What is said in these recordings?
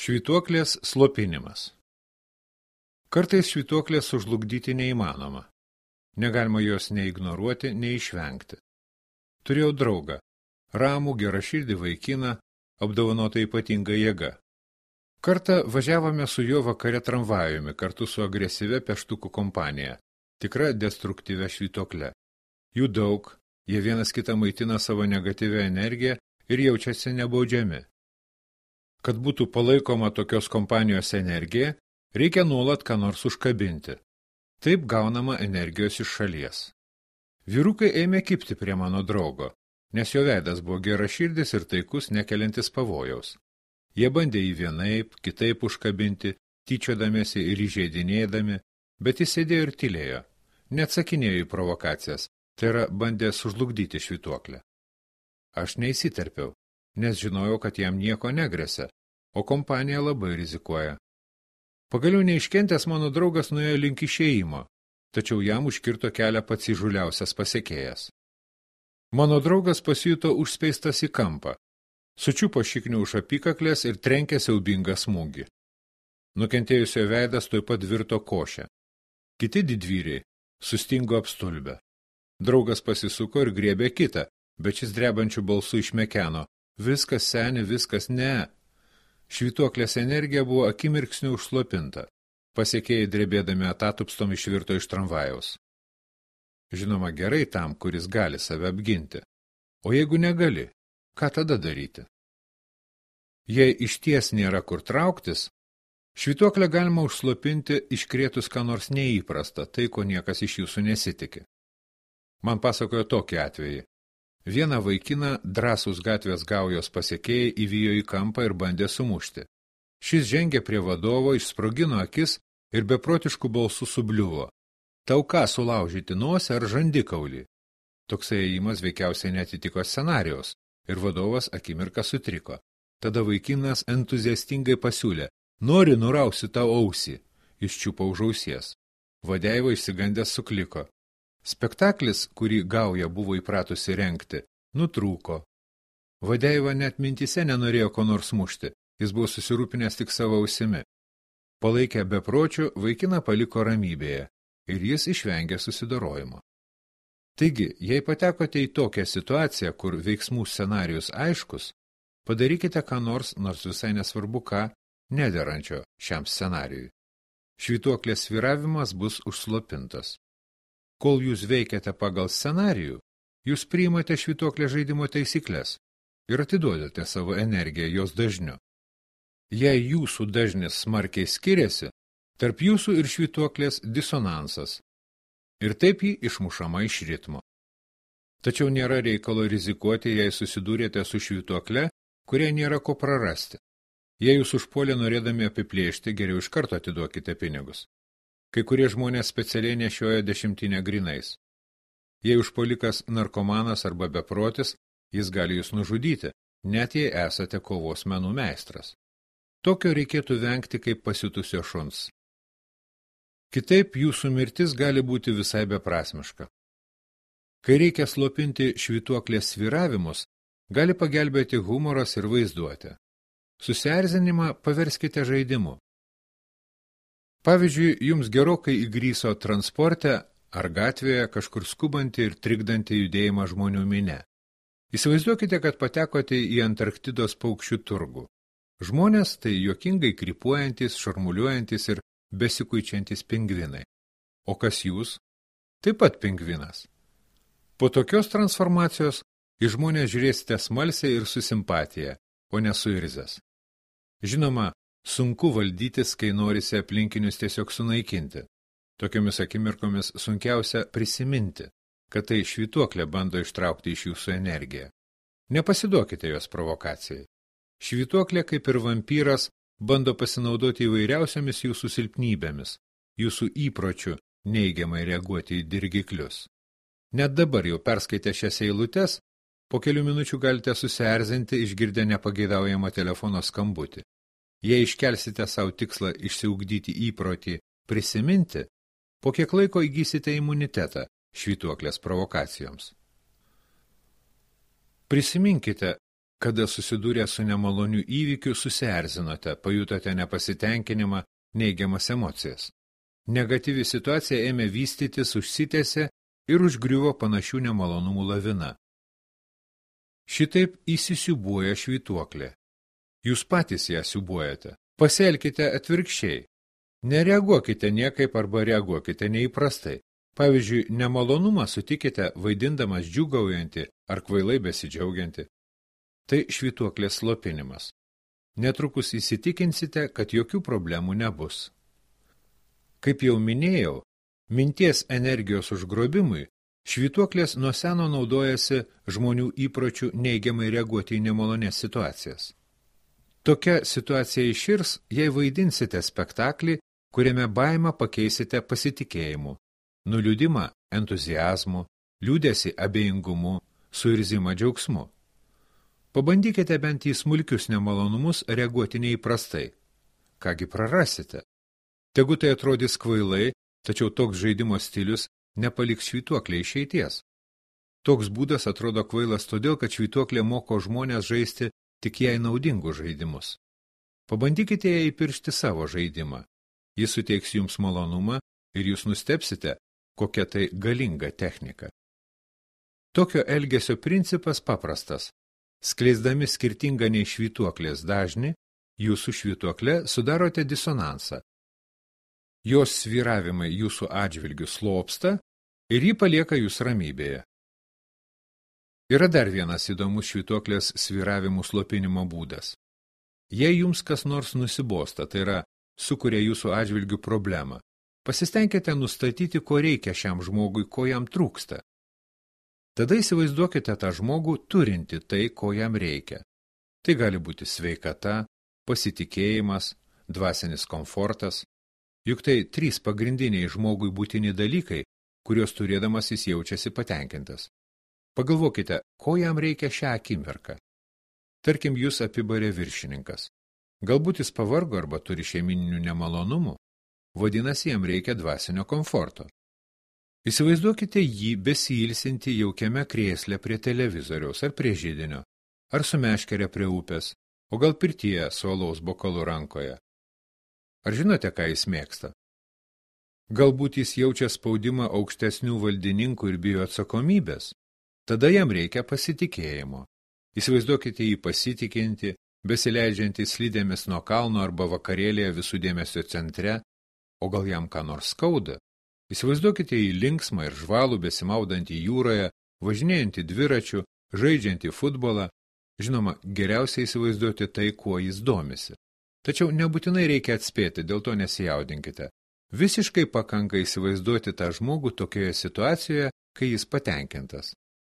Švytuoklės slopinimas. Kartais švytuoklės sužlugdyti neįmanoma. Negalima jos nei ignoruoti, nei išvengti. Turėjau draugą, ramų, geraširdį vaikiną, apdovanotą ypatinga jėga. Kartą važiavome su juo vakare tramvajumi kartu su agresyvia peštukų kompanija, tikra destruktyvia švytuokle. Jų daug, jie vienas kitą maitina savo negatyvią energiją ir jaučiasi nebaudžiami. Kad būtų palaikoma tokios kompanijos energija, reikia nuolat ką nors užkabinti. Taip gaunama energijos iš šalies. Vyrukai ėmė kibti prie mano draugo, nes jo veidas buvo geraširdis ir taikus, nekeliantis pavojaus. Jie bandė jį vienaip, kitaip užkabinti, tyčiodamiesi ir įžeidinėdami, bet jis sėdėjo ir tylėjo, neatsakinėjo į provokacijas, tai yra bandė sužlugdyti švytuoklę. Aš neįsiterpiau, nes žinojau, kad jam nieko negresia, o kompanija labai rizikuoja. Pagaliau neiškentęs mano draugas nuėjo link išėjimo, tačiau jam užkirto kelią pats įžūliausias pasekėjas. Mano draugas pasijuto užspeistas į kampą, sučiupo šiknių už apykaklės ir trenkė siaubingą smūgį. Nukentėjusio veidas tuoj pat virto košę. Kiti didvyriai sustingo apstulbę. Draugas pasisuko ir griebė kitą, bet šis drebančių balsų išmekeno. Viskas, seni, viskas, ne. Švytuoklės energija buvo akimirksniu užslopinta. Pasekėjai drebėdami atatupstom išvirto iš tramvajaus. Žinoma, gerai tam, kuris gali save apginti. O jeigu negali, ką tada daryti? Jei išties nėra kur trauktis, švytuoklę galima užslopinti iškrėtus ką nors neįprasta, tai ko niekas iš jūsų nesitiki. Man pasakojo tokį atvejį. Vieną vaikiną drąsūs gatvės gaujos pasekėjai įvijo į kampą ir bandė sumušti. Šis žengė prie vadovo, išsprogino akis ir beprotiškų balsų subliuvo. Tau ką sulaužyti nosį ar žandikaulį? Toksai ėjimas veikiausiai netitiko scenarijaus ir vadovas akimirką sutriko. Tada vaikinas entuziastingai pasiūlė, nori nurausiu tau ausį, iščiupo už ausies. Vadeiva išsigandęs sukliko. Spektaklis, kurį gauja buvo įpratusi rengti, nutrūko. Vadeiva net mintise nenorėjo ko nors mušti, jis buvo susirūpinęs tik savo ausimi. Palaikę bepročių, vaikiną paliko ramybėje ir jis išvengė susidorojimo. Taigi, jei patekote į tokią situaciją, kur veiksmų scenarijus aiškus, padarykite ką nors visai nesvarbu ką, nederančio šiam scenarijui. Švytuoklės svyravimas bus užslopintas. Kol jūs veikiate pagal scenarijų, jūs priimate švytuoklės žaidimo taisyklės ir atiduodate savo energiją jos dažniu. Jei jūsų dažnis smarkiai skiriasi, tarp jūsų ir švytuoklės disonansas ir taip jį išmušama iš ritmo. Tačiau nėra reikalo rizikuoti, jei susidūrėte su švytuokle, kuriai nėra ko prarasti. Jei jūs užpuolė norėdami apiplėšti, geriau iš karto atiduokite pinigus. Kai kurie žmonės specialiai nešioja 10 grinais. Jei užpuolikas narkomanas arba beprotis, jis gali jūs nužudyti, net jei esate kovos menų meistras. Tokio reikėtų vengti kaip pasiutusio šuns. Kitaip jūsų mirtis gali būti visai beprasmiška. Kai reikia slopinti švytuoklės svyravimus, gali pagelbėti humoras ir vaizduotė. Susierzinimą paverskite žaidimu. Pavyzdžiui, jums gerokai įgryso transporte ar gatvėje kažkur skubanti ir trikdanti judėjimą žmonių mine. Įsivaizduokite, kad patekote į Antarktidos paukščių turgų. Žmonės tai juokingai krypuojantis, šarmuliuojantis ir besikuičiantis pingvinai. O kas jūs? Taip pat pingvinas. Po tokios transformacijos į žmonės žiūrėsite smalsiai ir su simpatija, o ne suirzęs. Žinoma, sunku valdytis, kai norisi aplinkinius tiesiog sunaikinti. Tokiomis akimirkomis sunkiausia prisiminti, kad tai švytuoklė bando ištraukti iš jūsų energiją. Nepasiduokite jos provokacijai. Švytuoklė, kaip ir vampyras, bando pasinaudoti įvairiausiamis jūsų silpnybėmis, jūsų įpročių neigiamai reaguoti į dirgiklius. Net dabar jau perskaitę šias eilutes, po kelių minučių galite susierzinti išgirdę nepageidaujamą telefono skambutį. Jei iškelsite savo tikslą išsiugdyti įprotį prisiminti, po kiek laiko įgysite imunitetą švytuoklės provokacijoms. Prisiminkite, Kada susidūrę su nemaloniu įvykiu susierzinote, pajutote nepasitenkinimą, neigiamas emocijas. Negatyvi situacija ėmė vystytis, užsitęsė ir užgriuvo panašių nemalonumų lavina. Šitaip įsisiūbuoja švytuoklė. Jūs patys ją siūbuojate. Pasielkite atvirkščiai. Nereaguokite niekaip arba reaguokite neįprastai. Pavyzdžiui, nemalonumą sutikite vaidindamas džiūgaujantį ar kvailai besidžiaugiantį. Tai švytuoklės slopinimas. Netrukus įsitikinsite, kad jokių problemų nebus. Kaip jau minėjau, minties energijos užgrobimui švytuoklės nuo seno naudojasi žmonių įpročių neigiamai reaguoti į nemalonės situacijas. Tokia situacija iširs, jei vaidinsite spektaklį, kuriame baimę pakeisite pasitikėjimu, nuliūdimą entuziazmu, liūdesį abejingumu, suirzimą džiaugsmu. Pabandykite bent į smulkius nemalonumus reaguoti neįprastai. Kągi prarasite? Tegu tai atrodys kvailai, tačiau toks žaidimo stilius nepaliks švytuoklė išeities. Toks būdas atrodo kvailas todėl, kad švytuoklė moko žmonės žaisti tik jai naudingus žaidimus. Pabandykite ją įpiršti savo žaidimą. Jis suteiks jums malonumą ir jūs nustebsite, kokia tai galinga technika. Tokio elgesio principas paprastas. Skleisdami skirtingą nei švytuoklės dažnį, jūsų švytuoklė sudarote disonansą. Jos svyravimai jūsų atžvilgiu slopsta ir ji palieka jūs ramybėje. Yra dar vienas įdomus švytuoklės svyravimų slopinimo būdas. Jei jums kas nors nusibosta, tai yra, sukuria jūsų atžvilgių problemą, pasistengkite nustatyti, ko reikia šiam žmogui, ko jam trūksta. Tada įsivaizduokite tą žmogų turinti tai, ko jam reikia. Tai gali būti sveikata, pasitikėjimas, dvasinis komfortas. Juk tai 3 pagrindiniai žmogui būtini dalykai, kuriuos turėdamas jis jaučiasi patenkintas. Pagalvokite, ko jam reikia šią akimirką. Tarkim, jūs apibarė viršininkas. Galbūt jis pavargo arba turi šeimininių nemalonumų, vadinasi, jam reikia dvasinio komforto. Įsivaizduokite jį besiilsinti jaukiame krėsle prie televizoriaus ar prie židinio, ar su meškere prie upės, o gal pirtyje su alaus bokalu rankoje. Ar žinote, ką jis mėgsta? Galbūt jis jaučia spaudimą aukštesnių valdininkų ir bijo atsakomybės. Tada jam reikia pasitikėjimo. Įsivaizduokite jį pasitikinti, besileidžiantį slidėmis nuo kalno arba vakarėlėje visų dėmesio centre, o gal jam ką nors skauda. Įsivaizduokite jį linksmą ir žvalų besimaudantį jūroje, važinėjantį dviračiu, žaidžiantį futbolą. Žinoma, geriausiai įsivaizduoti tai, kuo jis domisi. Tačiau nebūtinai reikia atspėti, dėl to nesijaudinkite. Visiškai pakanka įsivaizduoti tą žmogų tokioje situacijoje, kai jis patenkintas.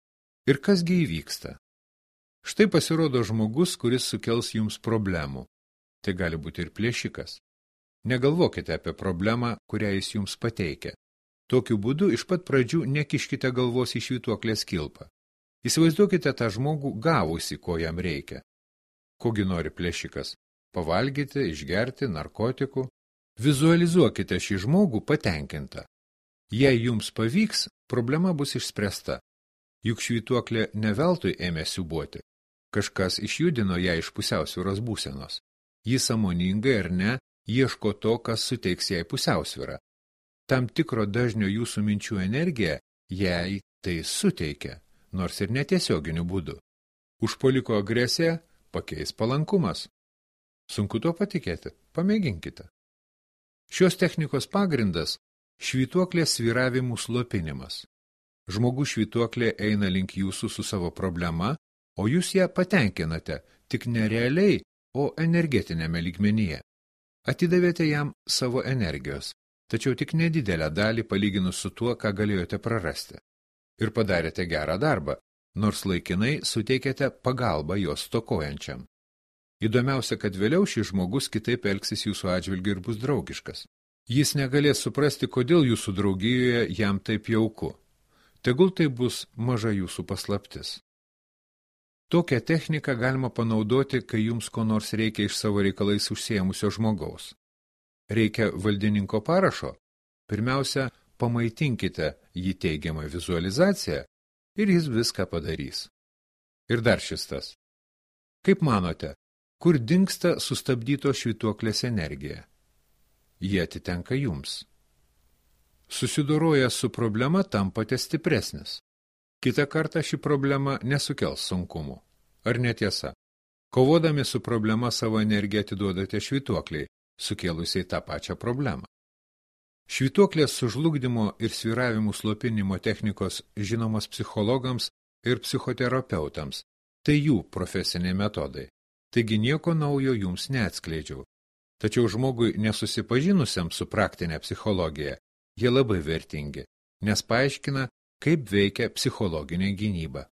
Ir kasgi įvyksta? Štai pasirodo žmogus, kuris sukels jums problemų. Tai gali būti ir plėšikas. Negalvokite apie problemą, kurią jis jums pateikia. Tokiu būdu iš pat pradžių nekiškite galvos į švytuoklės kilpą. Įsivaizduokite tą žmogų gavusi, ko jam reikia. Kogi nori plėšikas? Pavalgyti, išgerti, narkotikų. Vizualizuokite šį žmogų patenkintą. Jei jums pavyks, problema bus išspręsta. Juk švytuoklė ne veltui ėmė siūbuoti. Kažkas išjudino ją iš pusiausvyros būsenos. Ji sąmoningai ar ne ieško to, kas suteiks jai pusiausvyrą. Tam tikro dažnio jūsų minčių energija jai tai suteikia, nors ir netiesioginiu būdu. Užpuoliko agresiją pakeis palankumas. Sunku tuo patikėti, pamėginkite. Šios technikos pagrindas – švytuoklės svyravimų slopinimas. Žmogus švytuoklė eina link jūsų su savo problema, o jūs ją patenkinate tik nerealiai, o energetinėme lygmenyje. Atidavėte jam savo energijos, tačiau tik nedidelę dalį palyginus su tuo, ką galėjote prarasti. Ir padarėte gerą darbą, nors laikinai suteikėte pagalbą jos stokojančiam. Įdomiausia, kad vėliau šis žmogus kitaip elgsis jūsų atžvilgiu ir bus draugiškas. Jis negalės suprasti, kodėl jūsų draugijoje jam taip jauku. Tegul tai bus maža jūsų paslaptis. Tokią techniką galima panaudoti, kai jums ko nors reikia iš savo reikalais užsiėmusio žmogaus. Reikia valdininko parašo? Pirmiausia, pamaitinkite jį teigiamą vizualizaciją ir jis viską padarys. Ir dar šis tas. Kaip manote, kur dingsta sustabdyto švytuoklės energija? Jie atitenka jums. Susidoroję su problema tampate stipresnis. Kitą kartą ši problema nesukels sunkumų. Ar netiesa? Kovodami su problema savo energiją atiduodate švytuokliai, sukėlusiai tą pačią problemą. Švytuoklės sužlugdymo ir svyravimų slopinimo technikos žinomos psichologams ir psichoterapeutams. Tai jų profesiniai metodai. Taigi nieko naujo jums neatskleidžiau. Tačiau žmogui nesusipažinusiam su praktinė psichologija, jie labai vertingi, nes paaiškina, kaip veikia psichologinė gynyba.